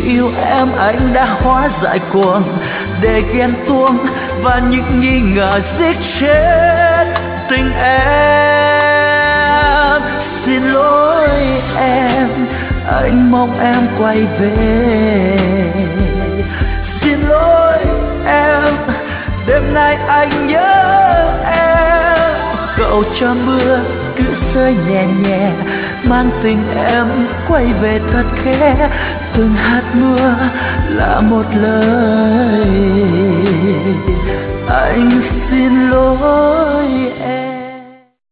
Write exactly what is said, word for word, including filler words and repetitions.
yêu em anh đã hóa giải cuồng để ghen tuông và những nghi ngờ giết chết tình em. Xin lỗi em, anh mong em quay về. Xin lỗi em, đêm nay anh nhớ em. Cậu cho mưa cứ rơi nhẹ nhẹ, mang tình em quay về thật khẽ. Từng hạt mưa là một lời anh xin lỗi em.